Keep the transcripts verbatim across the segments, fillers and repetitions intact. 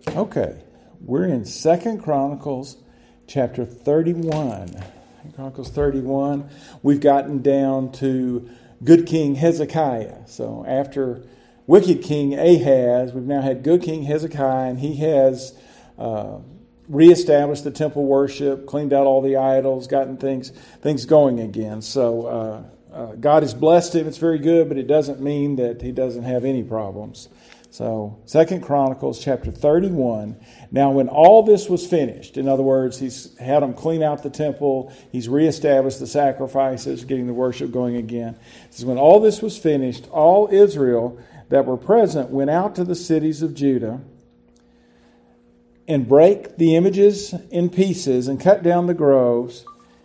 Okay, we're in Second Chronicles chapter thirty-one. Second Chronicles thirty-one. We've gotten down to good King Hezekiah. So after wicked King Ahaz, we've now had good King Hezekiah, and he has uh, reestablished the temple worship, cleaned out all the idols, gotten things things going again. So uh, uh, God has blessed him. It's very good, but it doesn't mean that he doesn't have any problems. So, Second Chronicles chapter thirty-one. Now, when all this was finished, in other words, he's had them clean out the temple, he's reestablished the sacrifices, getting the worship going again. It says, when all this was finished, all Israel that were present went out to the cities of Judah and brake the images in pieces and cut down the groves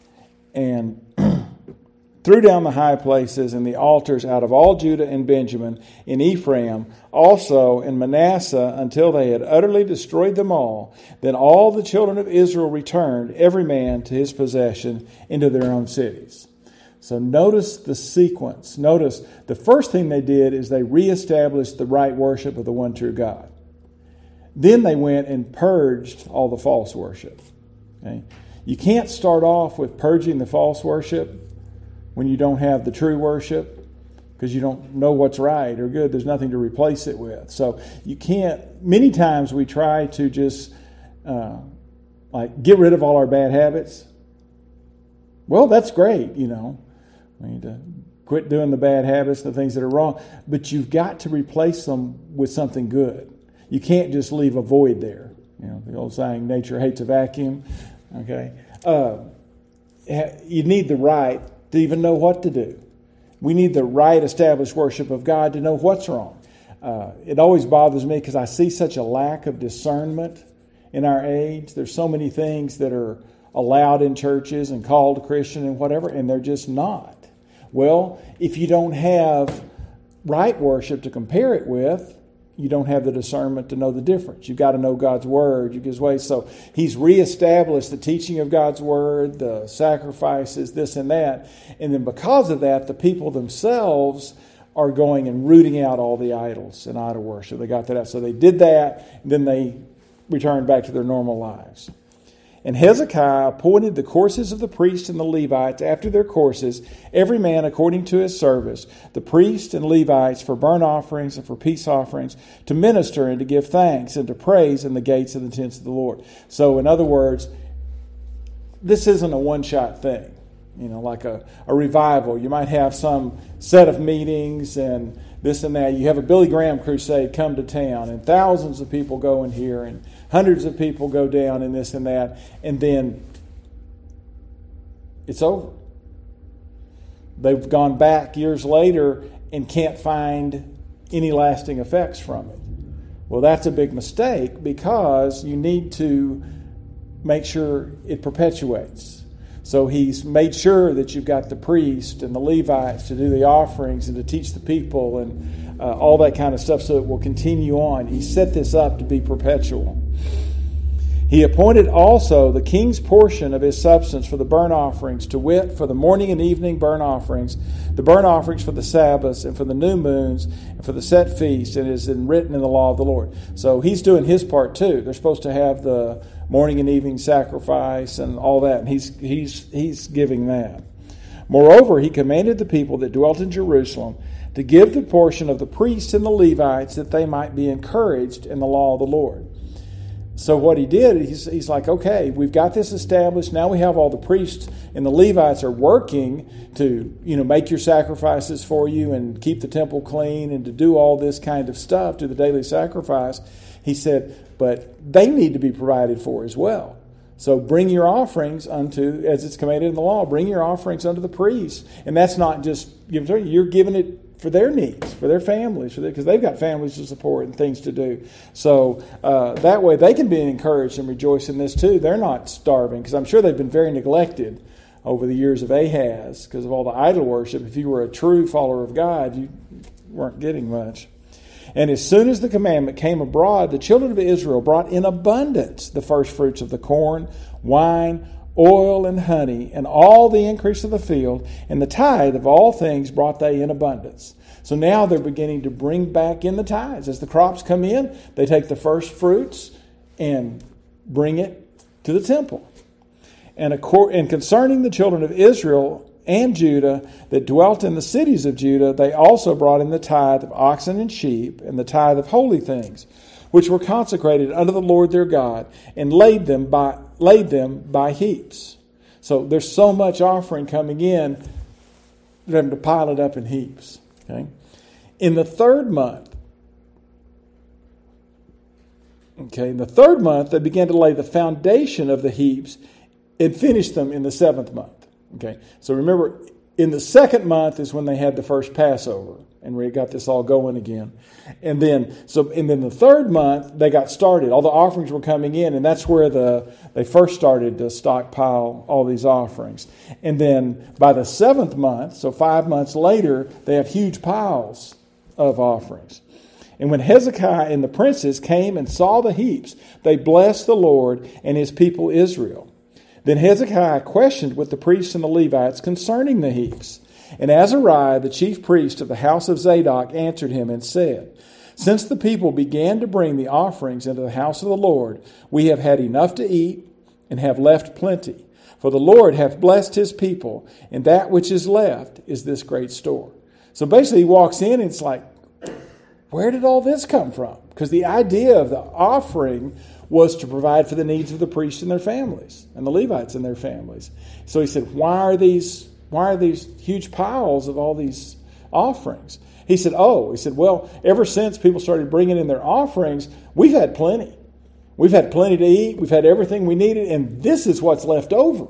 and threw down the high places and the altars out of all Judah and Benjamin, in Ephraim, also in Manasseh, until they had utterly destroyed them all. Then all the children of Israel returned, every man to his possession, into their own cities. So notice the sequence. Notice the first thing they did is they reestablished the right worship of the one true God. Then they went and purged all the false worship. Okay? You can't start off with purging the false worship when you don't have the true worship, because you don't know what's right or good. There's nothing to replace it with. So you can't, many times we try to just uh, like get rid of all our bad habits. Well, that's great, you know. We need to quit doing the bad habits, the things that are wrong. But you've got to replace them with something good. You can't just leave a void there. You know, the old saying, nature hates a vacuum. Okay. Uh, you need the right to even know what to do. We need the right established worship of God to know what's wrong. Uh, it always bothers me because I see such a lack of discernment in our age. There's so many things that are allowed in churches and called Christian and whatever, and they're just not. Well, if you don't have right worship to compare it with, you don't have the discernment to know the difference. You've got to know God's Word. You His ways. So He's reestablished the teaching of God's Word, the sacrifices, this and that. And then because of that, the people themselves are going and rooting out all the idols and idol worship. They got that out. So they did that, and then they returned back to their normal lives. And Hezekiah appointed the courses of the priests and the Levites after their courses, every man according to his service, the priests and Levites for burnt offerings and for peace offerings, to minister and to give thanks and to praise in the gates of the tents of the Lord. So in other words, this isn't a one-shot thing, you know, like a, a revival. You might have some set of meetings and this and that. You have a Billy Graham crusade come to town, and thousands of people go in here, and hundreds of people go down, and this and that, and then it's over. They've gone back years later and can't find any lasting effects from it. Well, that's a big mistake, because you need to make sure it perpetuates. So he's made sure that you've got the priest and the Levites to do the offerings and to teach the people and uh, all that kind of stuff, so it will continue on. He set this up to be perpetual. He appointed also the king's portion of his substance for the burnt offerings, to wit, for the morning and evening burnt offerings, the burnt offerings for the Sabbaths and for the new moons and for the set feasts, and it is written in the law of the Lord. So he's doing his part too. They're supposed to have the morning and evening sacrifice and all that, and he's he's he's giving that. Moreover, he commanded the people that dwelt in Jerusalem to give the portion of the priests and the Levites, that they might be encouraged in the law of the Lord. So what he did, he's, he's like, okay, we've got this established. Now we have all the priests and the Levites are working to, you know, make your sacrifices for you and keep the temple clean and to do all this kind of stuff, do the daily sacrifice. He said, but they need to be provided for as well. So bring your offerings unto, as it's commanded in the law, bring your offerings unto the priests. And that's not just, you're giving it for their needs, for their families, for because they've got families to support and things to do. So uh, that way they can be encouraged and rejoice in this too. They're not starving, because I'm sure they've been very neglected over the years of Ahaz because of all the idol worship. If you were a true follower of God, you weren't getting much. And as soon as the commandment came abroad, the children of Israel brought in abundance the first fruits of the corn, wine, oil, and honey, and all the increase of the field, and the tithe of all things brought they in abundance. So now they're beginning to bring back in the tithes. As the crops come in, they take the first fruits and bring it to the temple. And, and concerning the children of Israel and Judah that dwelt in the cities of Judah, they also brought in the tithe of oxen and sheep, and the tithe of holy things, which were consecrated unto the Lord their God, and laid them by laid them by heaps. So there's so much offering coming in, they're having to pile it up in heaps. Okay? In the third month, okay, in the third month, they began to lay the foundation of the heaps and finish them in the seventh month. Okay, so remember, in the second month is when they had the first Passover, and we got this all going again. And then, so, and then the third month they got started. All the offerings were coming in, and that's where the they first started to stockpile all these offerings. And then by the seventh month, so five months later, they have huge piles of offerings. And when Hezekiah and the princes came and saw the heaps, they blessed the Lord and his people Israel. Then Hezekiah questioned with the priests and the Levites concerning the heaps. And Azariah, the chief priest of the house of Zadok, answered him and said, Since the people began to bring the offerings into the house of the Lord, we have had enough to eat and have left plenty. For the Lord hath blessed his people, and that which is left is this great store. So basically he walks in and it's like, where did all this come from? Because the idea of the offering was to provide for the needs of the priests and their families, and the Levites and their families. So he said, why are these why are these huge piles of all these offerings? He said, oh, he said, well, ever since people started bringing in their offerings, we've had plenty. We've had plenty to eat. We've had everything we needed, and this is what's left over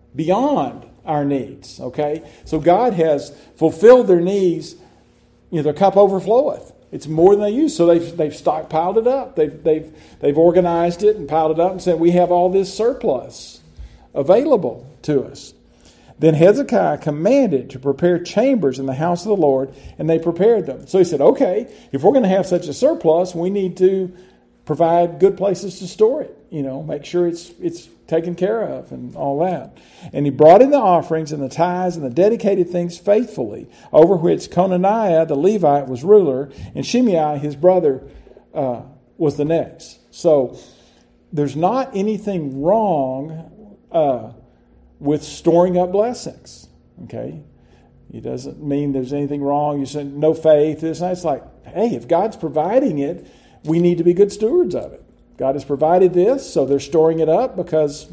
beyond our needs, okay? So God has fulfilled their needs. You know, their cup overfloweth. It's more than they use, so they've they've stockpiled it up. They've they've they've organized it and piled it up and said, we have all this surplus available to us. Then Hezekiah commanded to prepare chambers in the house of the Lord, and they prepared them. So he said, okay, if we're going to have such a surplus, we need to provide good places to store it. You know, make sure it's it's taken care of and all that. And he brought in the offerings and the tithes and the dedicated things faithfully, over which Conaniah the Levite was ruler, and Shimei his brother uh, was the next. So there's not anything wrong uh, with storing up blessings. Okay, it doesn't mean there's anything wrong. You said no faith. It's not. It's like, hey, if God's providing it, we need to be good stewards of it. God has provided this, so they're storing it up because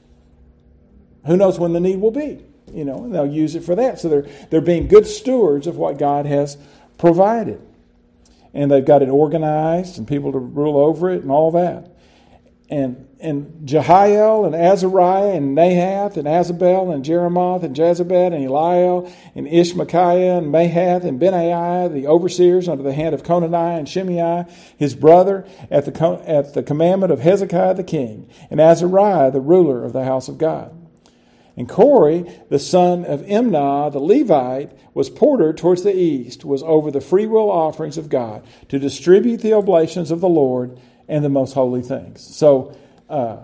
who knows when the need will be, you know, and they'll use it for that. So they're they're being good stewards of what God has provided. And they've got it organized and people to rule over it and all that. And and Jehiel and Azariah and Nahath and Azabel and Jeremoth and Jezebel and Eliel and Ishmachiah and Mahath and Benaiah, the overseers under the hand of Conaniah and Shimei, his brother, at the at the commandment of Hezekiah the king, and Azariah, the ruler of the house of God. And Corey, the son of Imnah, the Levite, was porter towards the east, was over the freewill offerings of God, to distribute the oblations of the Lord and the most holy things. So uh,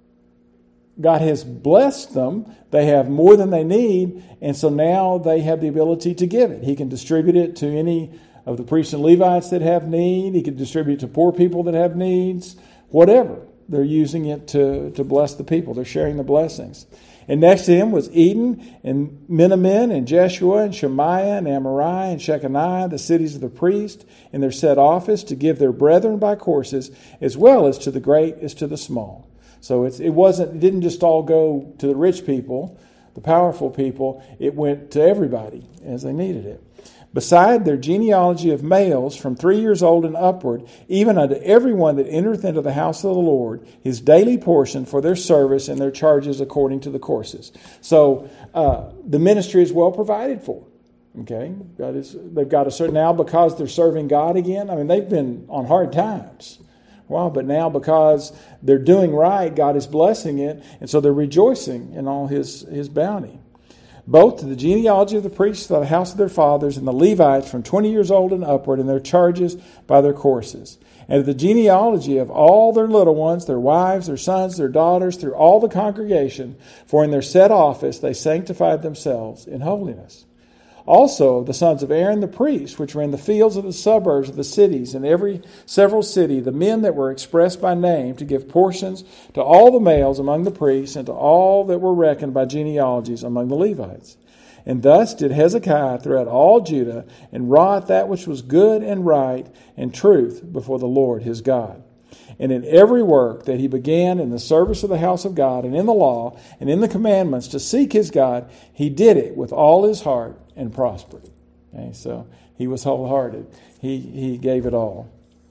God has blessed them. They have more than they need, and so now they have the ability to give it. He can distribute it to any of the priests and Levites that have need. He can distribute it to poor people that have needs. Whatever. They're using it to, to bless the people. They're sharing the blessings. And next to him was Eden and Menamin and Jeshua and Shemaiah and Amariah and Shechaniah, the cities of the priest, in their set office to give their brethren by courses, as well as to the great as to the small. So it's, it wasn't. It didn't just all go to the rich people, the powerful people. It went to everybody as they needed it. Beside their genealogy of males from three years old and upward, even unto everyone that entereth into the house of the Lord, his daily portion for their service and their charges according to the courses. So uh, the ministry is well provided for. Okay, God is, they've got a certain, now because they're serving God again. I mean, they've been on hard times. Well, but now because they're doing right, God is blessing it, and so they're rejoicing in all His His bounty. Both to the genealogy of the priests of the house of their fathers and the Levites from twenty years old and upward, and their charges by their courses. And to the genealogy of all their little ones, their wives, their sons, their daughters, through all the congregation, for in their set office they sanctified themselves in holiness. Also, the sons of Aaron the priest, which were in the fields of the suburbs of the cities, in every several city, the men that were expressed by name, to give portions to all the males among the priests, and to all that were reckoned by genealogies among the Levites. And thus did Hezekiah throughout all Judah, and wrought that which was good and right and truth before the Lord his God. And in every work that he began in the service of the house of God, and in the law, and in the commandments to seek his God, he did it with all his heart and prospered. Okay, so he was wholehearted. He he gave it all.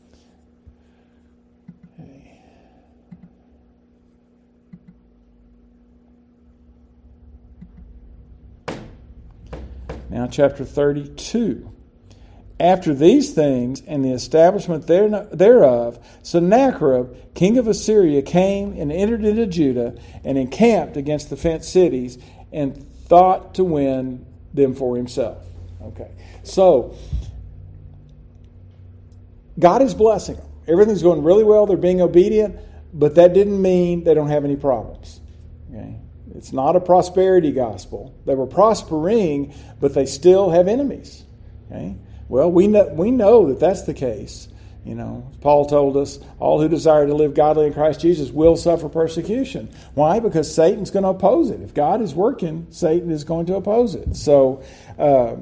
Okay. Now chapter thirty-two. After these things and the establishment thereof, Sennacherib, king of Assyria, came and entered into Judah and encamped against the fenced cities and thought to win them for himself. Okay, so God is blessing them. Everything's going really well. They're being obedient, but that didn't mean they don't have any problems. Okay, it's not a prosperity gospel. They were prospering, but they still have enemies. Okay. Well, we know, we know that that's the case. You know, Paul told us, all who desire to live godly in Christ Jesus will suffer persecution. Why? Because Satan's going to oppose it. If God is working, Satan is going to oppose it. So, uh,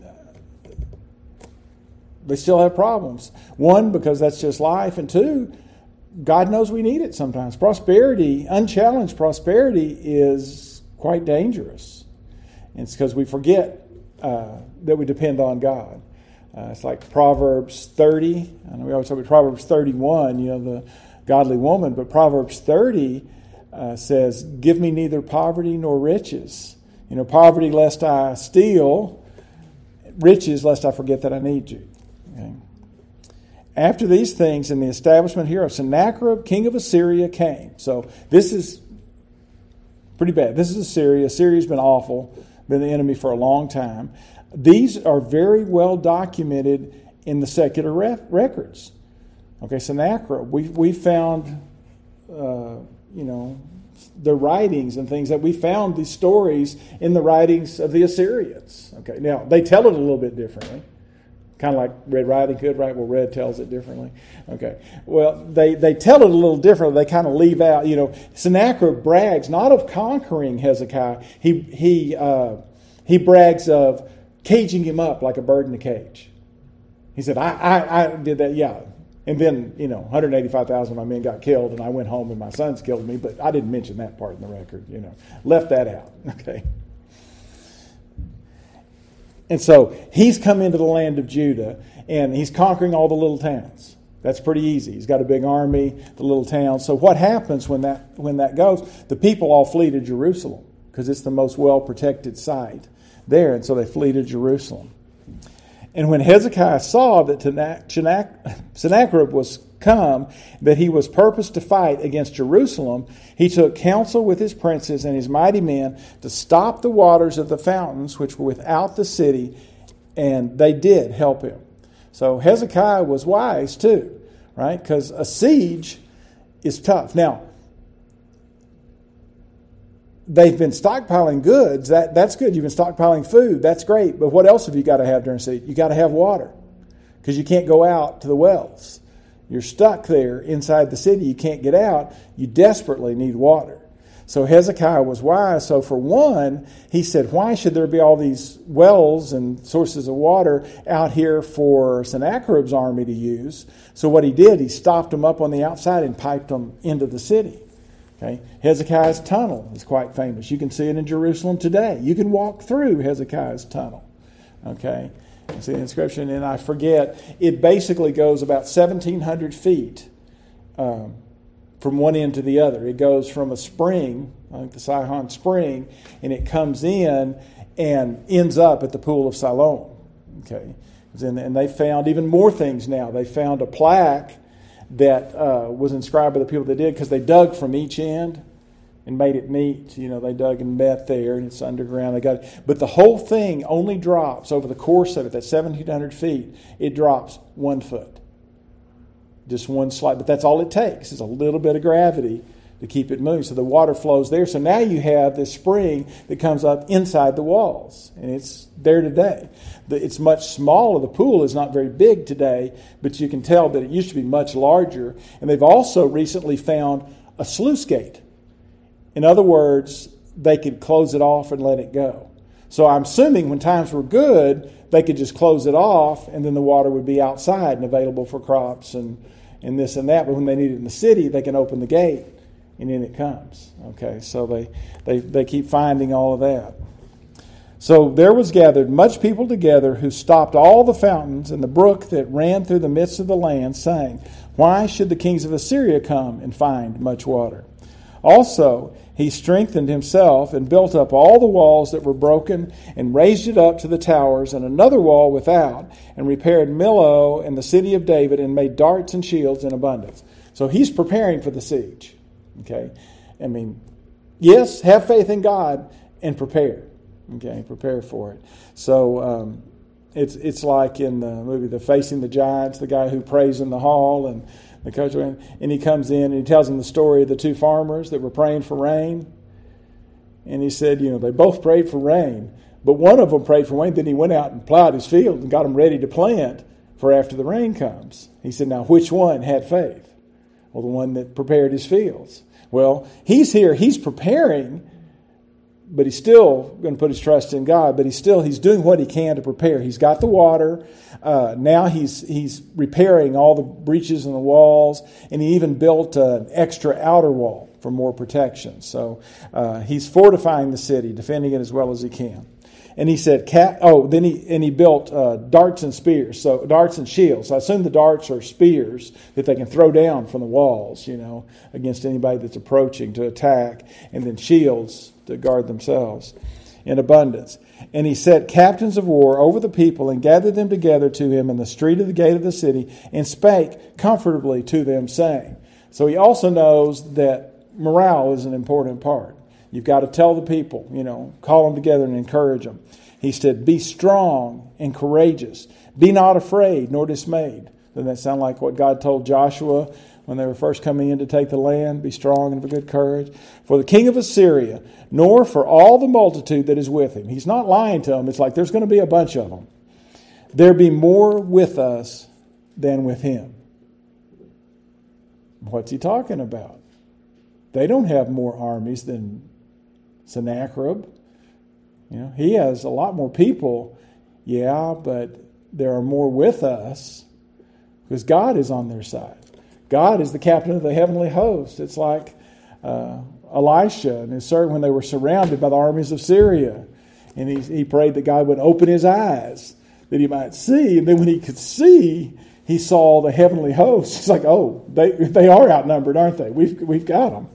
they still have problems. One, because that's just life. And two, God knows we need it sometimes. Prosperity, unchallenged prosperity, is quite dangerous. And it's because we forget uh, that we depend on God. Uh, it's like Proverbs thirty. I know we always talk about Proverbs thirty-one, you know, the godly woman. But Proverbs thirty uh, says, give me neither poverty nor riches. You know, poverty lest I steal, riches lest I forget that I need you. Okay. After these things, in the establishment here of Sennacherib, king of Assyria, came. So this is pretty bad. This is Assyria. Assyria's been awful, been the enemy for a long time. These are very well documented in the secular ref- records. Okay, Sennacherib, we we found, uh, you know, the writings and things that we found these stories in the writings of the Assyrians. Okay, now they tell it a little bit differently, kind of like Red Riding Hood, right? Well, Red tells it differently. Okay, well they they tell it a little differently. They kind of leave out, you know, Sennacherib brags not of conquering Hezekiah. He he uh, he brags of caging him up like a bird in a cage. He said, I, I, I did that, yeah. And then, you know, one hundred eighty-five thousand of my men got killed, and I went home and my sons killed me, but I didn't mention that part in the record, you know. Left that out, okay. And so he's come into the land of Judah, and he's conquering all the little towns. That's pretty easy. He's got a big army, the little towns. So what happens when that when that goes? The people all flee to Jerusalem, because it's the most well-protected site there, and so they flee to Jerusalem. And when Hezekiah saw that Sennacherib was come, that he was purposed to fight against Jerusalem, he took counsel with his princes and his mighty men to stop the waters of the fountains which were without the city, and they did help him. So Hezekiah was wise too, right? Because a siege is tough. Now, they've been stockpiling goods. That that's good. You've been stockpiling food. That's great. But what else have you got to have during siege? You got to have water, because you can't go out to the wells. You're stuck there inside the city. You can't get out. You desperately need water. So Hezekiah was wise. So for one, he said, why should there be all these wells and sources of water out here for Sennacherib's army to use? So what he did, he stopped them up on the outside and piped them into the city. Okay. Hezekiah's tunnel is quite famous. You can see it in Jerusalem today. You can walk through Hezekiah's tunnel. Okay. You see the inscription, and I forget, it basically goes about seventeen hundred feet um, from one end to the other. It goes from a spring, I think the Sihon Spring, and it comes in and ends up at the Pool of Siloam. Okay. And they found even more things now. They found a plaque that uh, was inscribed by the people that did, because they dug from each end and made it meet. You know, they dug and met there, and it's underground. They got it. But the whole thing only drops over the course of it, that's seventeen hundred feet, it drops one foot. Just one slight, but that's all it takes, is a little bit of gravity to keep it moving. So the water flows there. So now you have this spring that comes up inside the walls, and it's there today. It's much smaller. The pool is not very big today, but you can tell that it used to be much larger. And they've also recently found a sluice gate. In other words, they could close it off and let it go. So I'm assuming when times were good, they could just close it off, and then the water would be outside and available for crops and, and this and that. But when they need it in the city, they can open the gate, and in it comes. Okay, so they, they, they keep finding all of that. So there was gathered much people together, who stopped all the fountains and the brook that ran through the midst of the land, saying, Why should the kings of Assyria come and find much water? Also, he strengthened himself and built up all the walls that were broken and raised it up to the towers and another wall without, and repaired Millo and the city of David, and made darts and shields in abundance. So he's preparing for the siege. Okay, I mean, yes, have faith in God and prepare. Okay, prepare for it. So um, it's it's like in the movie The Facing the Giants, the guy who prays in the hall, and the coach, and he comes in and he tells him the story of the two farmers that were praying for rain. And he said, you know, they both prayed for rain, but one of them prayed for rain. Then he went out and plowed his field and got them ready to plant for after the rain comes. He said, now which one had faith? Well, the one that prepared his fields. Well, he's here, he's preparing, but he's still going to put his trust in God. But he's still he's doing what he can to prepare. He's got the water. Uh, now he's he's repairing all the breaches in the walls, and he even built an extra outer wall for more protection. So uh, he's fortifying the city, defending it as well as he can. And he said, "Cat." Oh, then he and he built uh, darts and spears. So darts and shields. So I assume the darts are spears that they can throw down from the walls, you know, against anybody that's approaching to attack, and then shields to guard themselves in abundance. And he set captains of war over the people and gathered them together to him in the street of the gate of the city and spake comfortably to them, saying. So he also knows that morale is an important part. You've got to tell the people, you know, call them together and encourage them. He said, be strong and courageous. Be not afraid nor dismayed. Doesn't that sound like what God told Joshua when they were first coming in to take the land? Be strong and of good courage. For the king of Assyria, nor for all the multitude that is with him. He's not lying to them. It's like there's going to be a bunch of them. There be more with us than with him. What's he talking about? They don't have more armies than Sennacherib. You know, he has a lot more people. Yeah, but there are more with us because God is on their side. God is the captain of the heavenly host. It's like uh, Elisha and his servant when they were surrounded by the armies of Syria. And he, he prayed that God would open his eyes that he might see. And then when he could see, he saw the heavenly host. It's like, oh, they they are outnumbered, aren't they? We've, we've got them.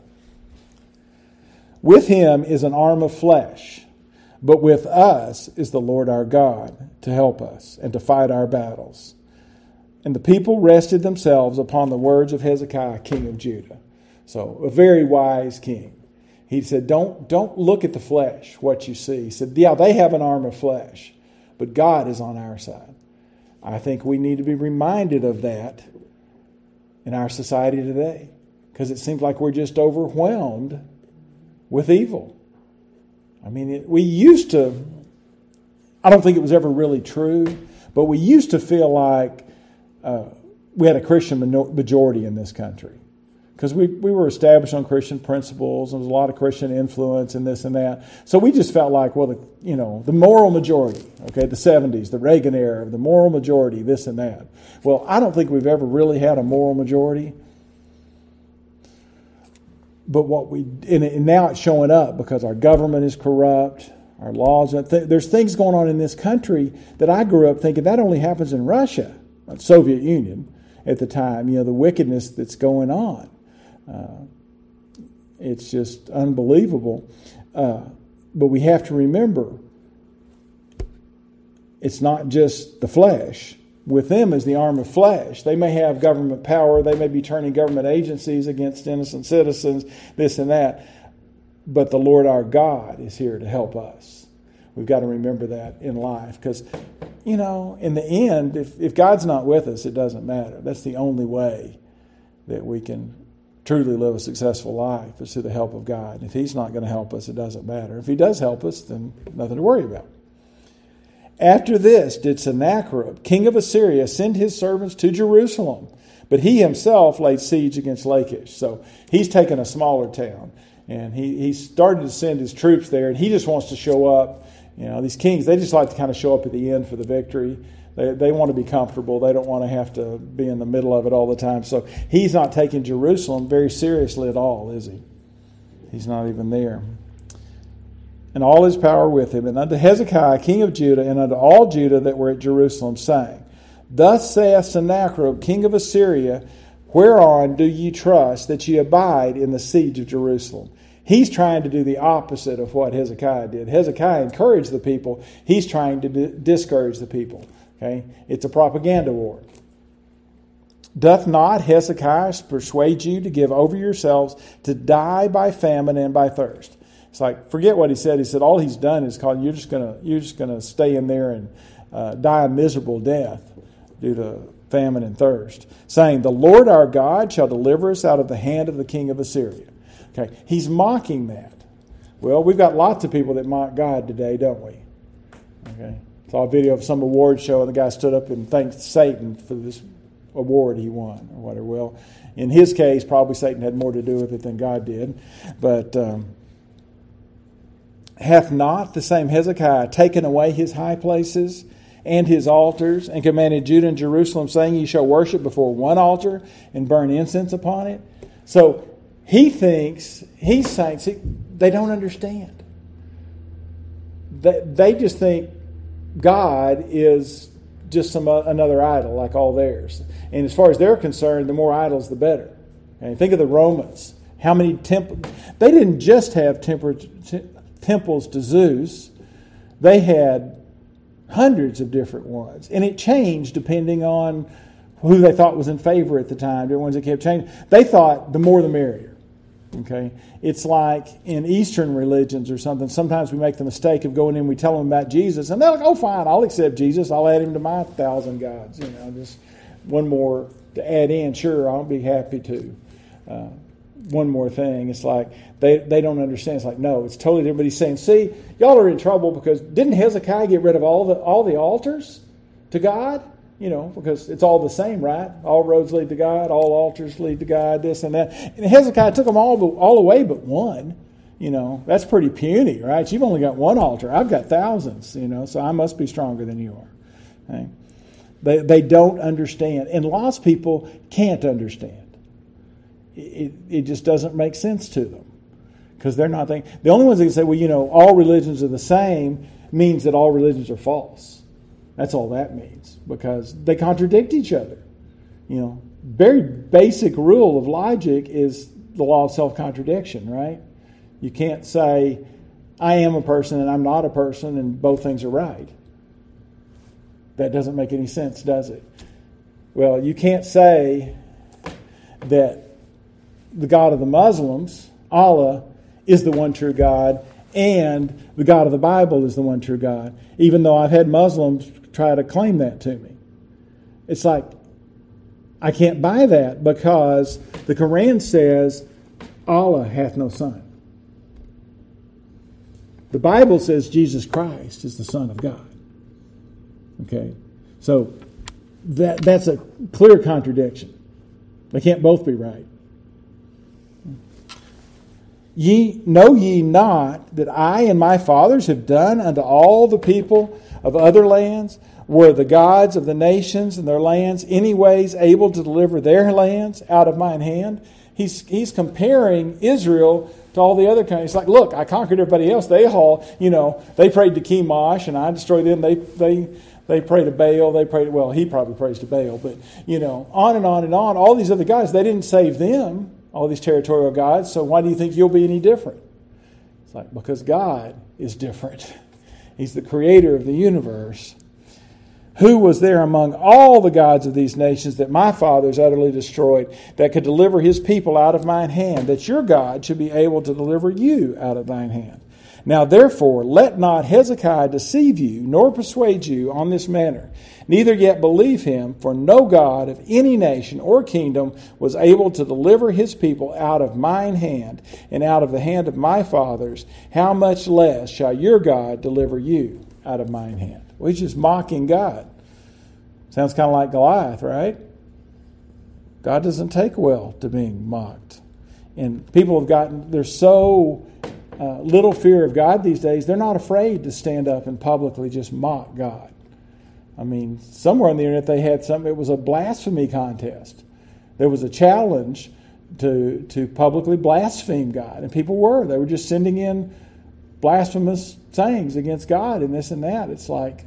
With him is an arm of flesh, but with us is the Lord our God to help us and to fight our battles. And the people rested themselves upon the words of Hezekiah, king of Judah. So, a very wise king. He said, don't, don't look at the flesh, what you see. He said, yeah, they have an arm of flesh, but God is on our side. I think we need to be reminded of that in our society today, because it seems like we're just overwhelmed with evil. I mean, it, we used to, I don't think it was ever really true, but we used to feel like uh, we had a Christian majority in this country. Because we, we were established on Christian principles. There was a lot of Christian influence and this and that. So we just felt like, well, the, you know, the moral majority, okay, the seventies, the Reagan era, the moral majority, this and that. Well, I don't think we've ever really had a moral majority. But what we, and now it's showing up because our government is corrupt, our laws, there's things going on in this country that I grew up thinking that only happens in Russia, the Soviet Union at the time, you know, the wickedness that's going on. Uh, it's just unbelievable. Uh, but we have to remember, it's not just the flesh. With them is the arm of flesh. They may have government power. They may be turning government agencies against innocent citizens, this and that. But the Lord our God is here to help us. We've got to remember that in life. Because, you know, in the end, if, if God's not with us, it doesn't matter. That's the only way that we can truly live a successful life is through the help of God. If He's not going to help us, it doesn't matter. If He does help us, then nothing to worry about. After this did Sennacherib, king of Assyria, send his servants to Jerusalem, but he himself laid siege against Lachish. So he's taken a smaller town, and he, he started to send his troops there, and he just wants to show up. You know, these kings, they just like to kind of show up at the end for the victory. They, they want to be comfortable. They don't want to have to be in the middle of it all the time. So he's not taking Jerusalem very seriously at all, is he? He's not even there. And all his power with him, and unto Hezekiah, king of Judah, and unto all Judah that were at Jerusalem, saying, Thus saith Sennacherib, king of Assyria, whereon do ye trust that ye abide in the siege of Jerusalem? He's trying to do the opposite of what Hezekiah did. Hezekiah encouraged the people. He's trying to di- discourage the people. Okay, it's a propaganda war. Doth not Hezekiah persuade you to give over yourselves to die by famine and by thirst? It's like, forget what he said. He said all he's done is called you're just gonna you're just gonna stay in there and uh, die a miserable death due to famine and thirst, saying, The Lord our God shall deliver us out of the hand of the king of Assyria. Okay, he's mocking that. Well, we've got lots of people that mock God today, don't we? Okay, saw a video of some award show, and the guy stood up and thanked Satan for this award he won or whatever. Well, in his case, probably Satan had more to do with it than God did, but. Um, Hath not the same Hezekiah taken away his high places and his altars, and commanded Judah and Jerusalem, saying, Ye shall worship before one altar and burn incense upon it? So he thinks, he's saying, see, they don't understand. They, they just think God is just some uh, another idol like all theirs. And as far as they're concerned, the more idols, the better. Okay? Think of the Romans. How many temples? They didn't just have temples. temples to Zeus. They had hundreds of different ones. And it changed depending on who they thought was in favor at the time. There were ones that kept changing. They thought the more the merrier. Okay? It's like in Eastern religions or something. Sometimes we make the mistake of going in, we tell them about Jesus, and they're like, oh, fine, I'll accept Jesus. I'll add him to my thousand gods. You know, just one more to add in. Sure, I'll be happy to. Uh, one more thing. It's like they, they don't understand. It's like, no, it's totally different. But he's saying, see, y'all are in trouble because didn't Hezekiah get rid of all the all the altars to God? You know, because it's all the same, right? All roads lead to God, all altars lead to God, this and that. And Hezekiah took them all, all away but one. You know, that's pretty puny, right? You've only got one altar. I've got thousands, you know, so I must be stronger than you are. Okay? They, they don't understand. And lost people can't understand. It, it just doesn't make sense to them because they're not thinking. The only ones that can say, well, you know, all religions are the same means that all religions are false. That's all that means because they contradict each other. You know, very basic rule of logic is the law of self-contradiction, right? You can't say, I am a person and I'm not a person and both things are right. That doesn't make any sense, does it? Well, you can't say that the God of the Muslims, Allah, is the one true God, and the God of the Bible is the one true God, even though I've had Muslims try to claim that to me. It's like, I can't buy that because the Quran says Allah hath no son. The Bible says Jesus Christ is the Son of God. Okay? So, that that's a clear contradiction. They can't both be right. Ye know ye not that I and my fathers have done unto all the people of other lands? Were the gods of the nations and their lands anyways able to deliver their lands out of mine hand? He's he's comparing Israel to all the other countries. Like, look, I conquered everybody else. They all, you know, they prayed to Chemosh and I destroyed them. They they they prayed to Baal. They prayed, well, he probably prays to Baal, but you know, on and on and on. All these other guys, they didn't save them. All these territorial gods, so why do you think you'll be any different? It's like, because God is different. He's the creator of the universe. Who was there among all the gods of these nations that my fathers utterly destroyed, that could deliver his people out of mine hand, that your God should be able to deliver you out of thine hand? Now therefore, let not Hezekiah deceive you, nor persuade you on this manner. Neither yet believe him, for no God of any nation or kingdom was able to deliver his people out of mine hand and out of the hand of my fathers. How much less shall your God deliver you out of mine hand? Well, he's just mocking God. Sounds kind of like Goliath, right? God doesn't take well to being mocked. And people have gotten, they're so uh, little fear of God these days, they're not afraid to stand up and publicly just mock God. I mean, somewhere on the internet they had something, it was a blasphemy contest. There was a challenge to to publicly blaspheme God. And people were. They were just sending in blasphemous sayings against God and this and that. It's like,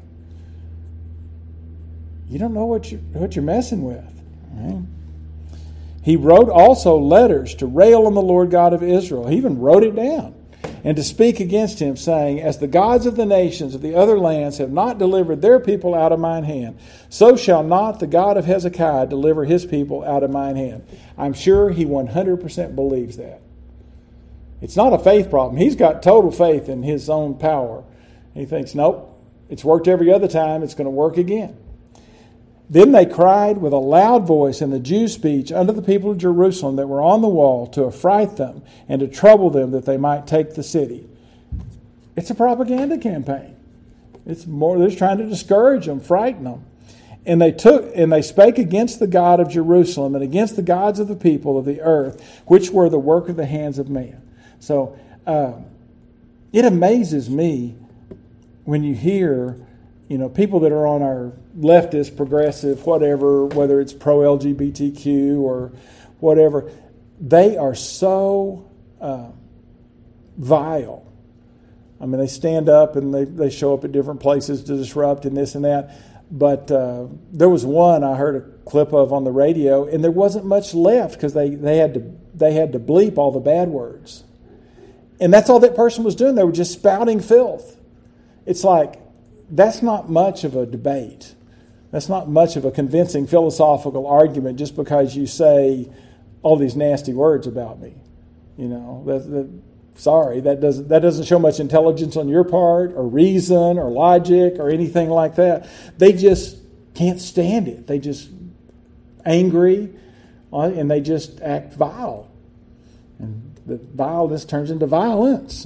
you don't know what, you, what you're messing with. Right? He wrote also letters to rail on the Lord God of Israel. He even wrote it down. And to speak against him, saying, as the gods of the nations of the other lands have not delivered their people out of mine hand, so shall not the God of Hezekiah deliver his people out of mine hand. I'm sure he one hundred percent believes that. It's not a faith problem. He's got total faith in his own power. He thinks, nope, it's worked every other time. It's going to work again. Then they cried with a loud voice in the Jews' speech unto the people of Jerusalem that were on the wall to affright them and to trouble them that they might take the city. It's a propaganda campaign. It's more, they're trying to discourage them, frighten them. And they took and they spake against the God of Jerusalem and against the gods of the people of the earth, which were the work of the hands of man. So uh, it amazes me when you hear, you know, people that are on our leftist, progressive, whatever, whether it's pro-L G B T Q or whatever, they are so uh, vile. I mean, they stand up and they, they show up at different places to disrupt and this and that. But uh, there was one I heard a clip of on the radio, and there wasn't much left because they, they had to they had to bleep all the bad words. And that's all that person was doing. They were just spouting filth. It's like, that's not much of a debate. That's not much of a convincing philosophical argument just because you say all these nasty words about me. You know, that, that, sorry, that doesn't that doesn't show much intelligence on your part or reason or logic or anything like that. They just can't stand it. They just angry and they just act vile. And the vileness turns into violence.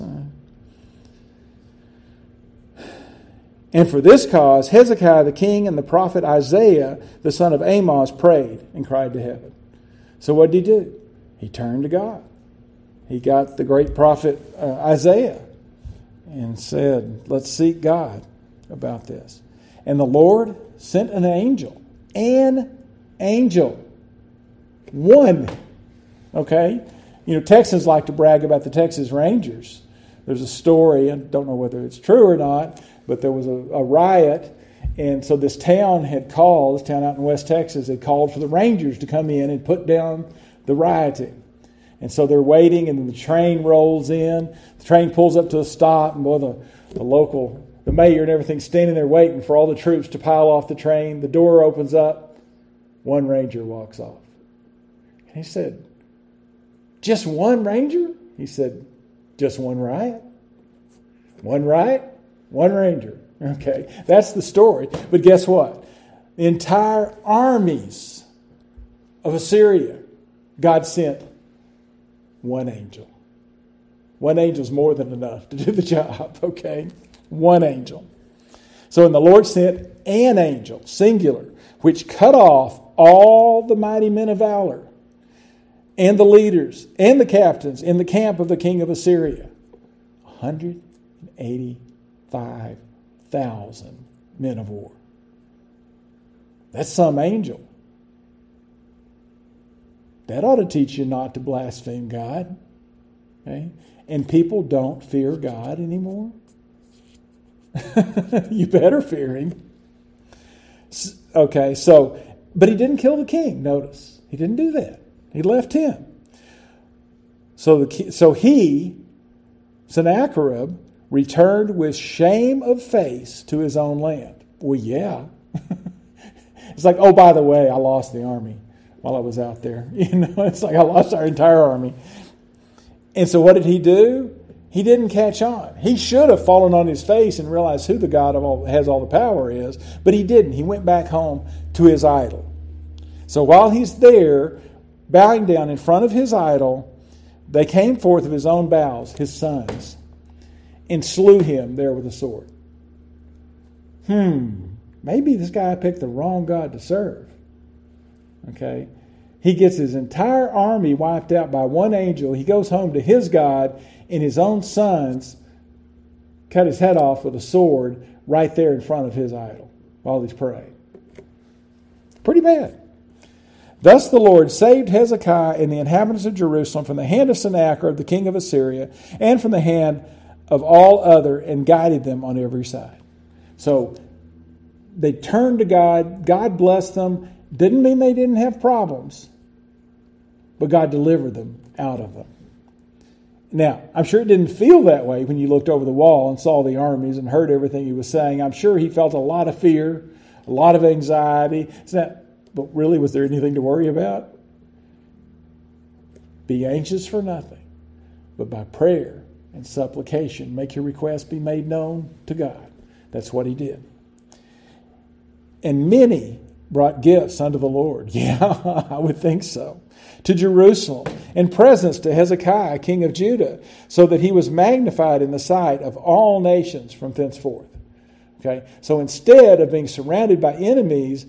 And for this cause, Hezekiah the king and the prophet Isaiah, the son of Amos, prayed and cried to heaven. So what did he do? He turned to God. He got the great prophet uh, Isaiah and said, let's seek God about this. And the Lord sent an angel. An angel. One. Okay? You know, Texans like to brag about the Texas Rangers. There's a story, I don't know whether it's true or not, but there was a, a riot, and so this town had called, this town out in West Texas, had called for the Rangers to come in and put down the rioting. And so they're waiting, and then the train rolls in. The train pulls up to a stop, and boy, the, the local, the mayor and everything standing there waiting for all the troops to pile off the train. The door opens up. One Ranger walks off. And he said, just one Ranger? He said, just one riot. One riot, one Ranger. Okay, that's the story. But guess what? The entire armies of Assyria, God sent one angel. One angel's more than enough to do the job, okay? One angel. So, and the Lord sent an angel, singular, which cut off all the mighty men of valor and the leaders and the captains in the camp of the king of Assyria. one hundred eighty-five thousand men of war. That's some angel. That ought to teach you not to blaspheme God. Okay? And people don't fear God anymore. You better fear him. Okay, so, but he didn't kill the king, notice. He didn't do that. He left him. So, the, so he, Sennacherib, returned with shame of face to his own land. Well, yeah. It's like, oh, by the way, I lost the army while I was out there. You know, it's like I lost our entire army. And so what did he do? He he didn't catch on. He should have fallen on his face and realized who the God of all has all the power is, but he didn't. He went back home to his idol. So while he's there, bowing down in front of his idol, they came forth of his own bowels, his sons, and slew him there with a sword. Hmm, maybe this guy picked the wrong God to serve. Okay? He gets his entire army wiped out by one angel. He goes home to his God, and his own sons cut his head off with a sword right there in front of his idol while he's praying. Pretty bad. Thus the Lord saved Hezekiah and the inhabitants of Jerusalem from the hand of Sennacherib, the king of Assyria, and from the hand of all other, and guided them on every side. So they turned to God. God blessed them. Didn't mean they didn't have problems, but God delivered them out of them. Now, I'm sure it didn't feel that way when you looked over the wall and saw the armies and heard everything he was saying. I'm sure he felt a lot of fear, a lot of anxiety. But really, was there anything to worry about? Be anxious for nothing, but by prayer and supplication, make your requests be made known to God. That's what he did. And many brought gifts unto the Lord. Yeah, I would think so. To Jerusalem, and presents to Hezekiah, king of Judah, so that he was magnified in the sight of all nations from thenceforth. Okay, so instead of being surrounded by enemies,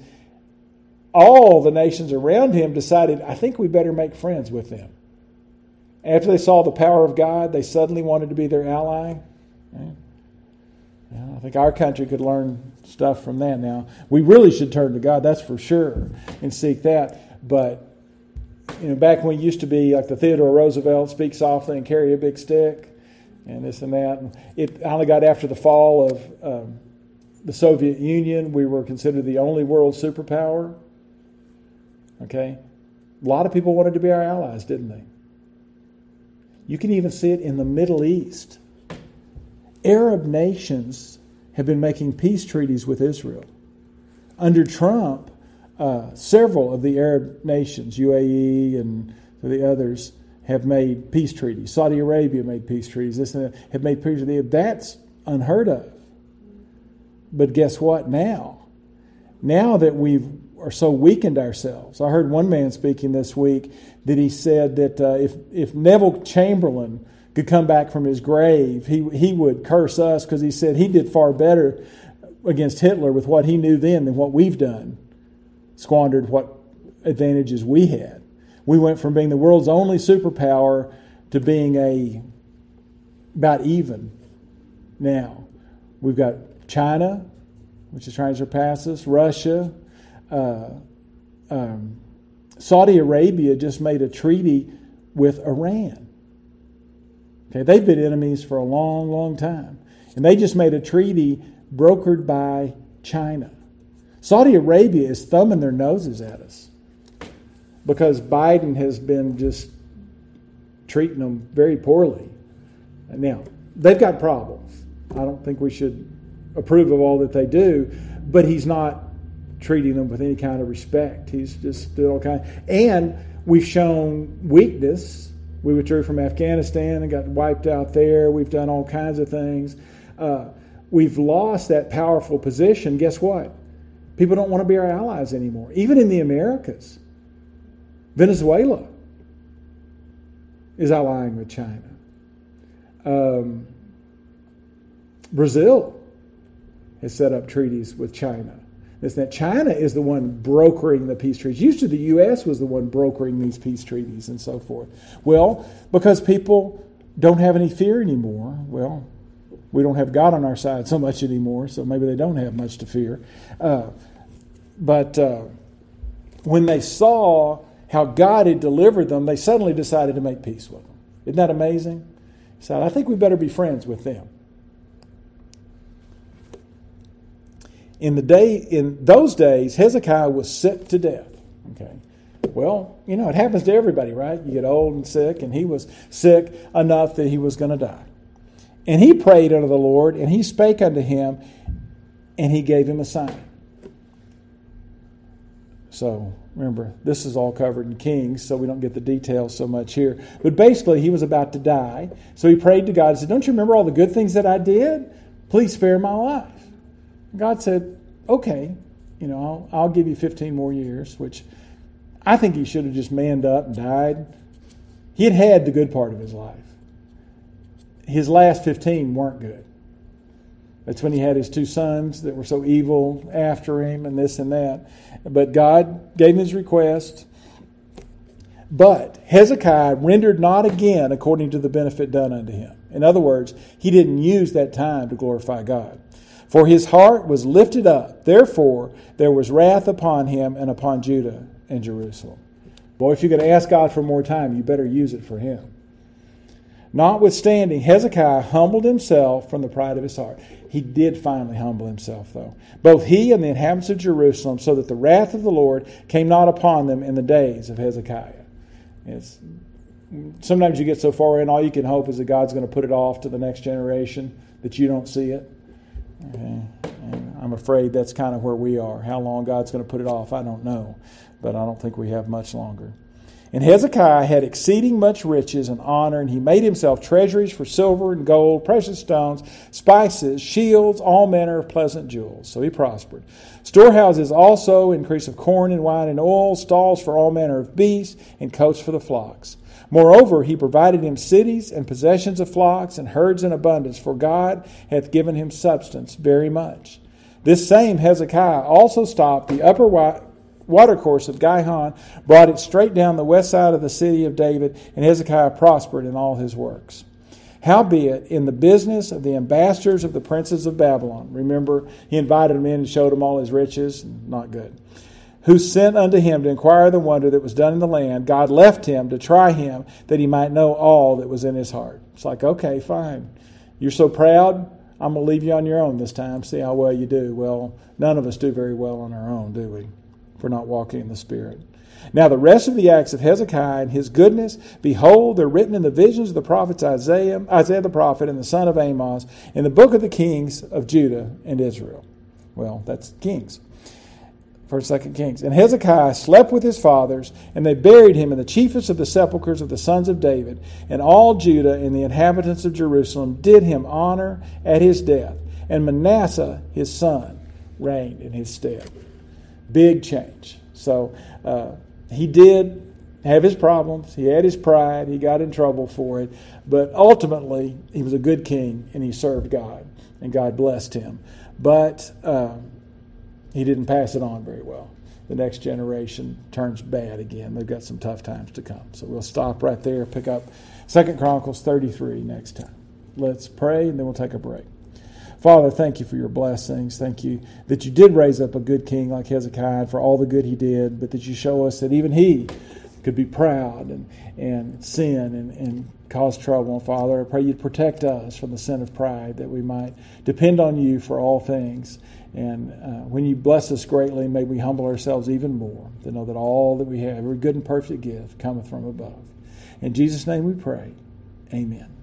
all the nations around him decided, I think we better make friends with them. After they saw the power of God, they suddenly wanted to be their ally. Okay. Yeah, I think our country could learn stuff from that now. We really should turn to God, that's for sure, and seek that. But, you know, back when it used to be like the Theodore Roosevelt, speak softly and carry a big stick, and this and that. And it only got after the fall of um, the Soviet Union, we were considered the only world superpower. Okay? A lot of people wanted to be our allies, didn't they? You can even see it in the Middle East. Arab nations have been making peace treaties with Israel. Under Trump, uh, several of the Arab nations, U A E and the others, have made peace treaties. Saudi Arabia made peace treaties. This and that, have made peace treaties. That's unheard of. But guess what now? Now that we've are so weakened ourselves. I heard one man speaking this week that he said that uh, if, if Neville Chamberlain could come back from his grave, he he would curse us because he said he did far better against Hitler with what he knew then than what we've done. Squandered what advantages we had. We went from being the world's only superpower to being a about even now. We've got China, which is trying to surpass us, Russia, uh, um, Saudi Arabia just made a treaty with Iran. Okay, they've been enemies for a long, long time. And they just made a treaty brokered by China. Saudi Arabia is thumbing their noses at us because Biden has been just treating them very poorly. Now, they've got problems. I don't think we should approve of all that they do, but he's not treating them with any kind of respect. He's just still kind of, and we've shown weakness. We withdrew from Afghanistan and got wiped out there. We've done all kinds of things. Uh, we've lost that powerful position. Guess what? People don't want to be our allies anymore. Even in the Americas. Venezuela is allying with China. Um, Brazil has set up treaties with China. It's that China is the one brokering the peace treaties. Usually the U S was the one brokering these peace treaties and so forth. Well, because people don't have any fear anymore. Well, we don't have God on our side so much anymore, so maybe they don't have much to fear. Uh, but uh, when they saw how God had delivered them, they suddenly decided to make peace with them. Isn't that amazing? So I think we better be friends with them. In the day, in those days, Hezekiah was sick to death. Okay, well, you know it happens to everybody, right? You get old and sick, and he was sick enough that he was going to die. And he prayed unto the Lord, and he spake unto him, and he gave him a sign. So remember, this is all covered in Kings, so we don't get the details so much here. But basically, he was about to die. So he prayed to God and said, don't you remember all the good things that I did? Please spare my life. God said, okay, you know, I'll, I'll give you fifteen more years, which I think he should have just manned up and died. He had had the good part of his life. His last fifteen weren't good. That's when he had his two sons that were so evil after him and this and that. But God gave him his request. But Hezekiah rendered not again according to the benefit done unto him. In other words, he didn't use that time to glorify God. For his heart was lifted up. Therefore, there was wrath upon him and upon Judah and Jerusalem. Boy, if you're going to ask God for more time, you better use it for him. Notwithstanding, Hezekiah humbled himself from the pride of his heart. He did finally humble himself, though. Both he and the inhabitants of Jerusalem, so that the wrath of the Lord came not upon them in the days of Hezekiah. It's, sometimes you get so far in, all you can hope is that God's going to put it off to the next generation, that you don't see it. And I'm afraid that's kind of where we are. How long God's going to put it off, I don't know. But I don't think we have much longer. And Hezekiah had exceeding much riches and honor, and he made himself treasuries for silver and gold, precious stones, spices, shields, all manner of pleasant jewels. So he prospered. Storehouses also, increase of corn and wine and oil, stalls for all manner of beasts, and coats for the flocks. Moreover, he provided him cities and possessions of flocks and herds in abundance, for God hath given him substance very much. This same Hezekiah also stopped the upper wa- watercourse of Gihon, brought it straight down the west side of the city of David, and Hezekiah prospered in all his works. Howbeit, in the business of the ambassadors of the princes of Babylon, remember, he invited them in and showed them all his riches, not good, who sent unto him to inquire the wonder that was done in the land, God left him to try him, that he might know all that was in his heart. It's like, okay, fine. You're so proud, I'm going to leave you on your own this time, see how well you do. Well, none of us do very well on our own, do we? For not walking in the Spirit. Now the rest of the acts of Hezekiah and his goodness, behold, they're written in the visions of the prophets Isaiah, Isaiah the prophet and the son of Amos, in the book of the kings of Judah and Israel. Well, that's Kings. First, Second Kings. And Hezekiah slept with his fathers, and they buried him in the chiefest of the sepulchres of the sons of David. And all Judah and the inhabitants of Jerusalem did him honor at his death. And Manasseh, his son, reigned in his stead. Big change. So uh, he did have his problems. He had his pride. He got in trouble for it. But ultimately, he was a good king, and he served God, and God blessed him. But um, he didn't pass it on very well. The next generation turns bad again. They've got some tough times to come. So we'll stop right there, pick up Second Chronicles thirty-three next time. Let's pray, and then we'll take a break. Father, thank you for your blessings. Thank you that you did raise up a good king like Hezekiah for all the good he did, but that you show us that even he could be proud and, and sin and, and cause trouble. And Father, I pray you'd protect us from the sin of pride, that we might depend on you for all things. And uh, when you bless us greatly, may we humble ourselves even more, to know that all that we have, every good and perfect gift, cometh from above. In Jesus' name we pray. Amen.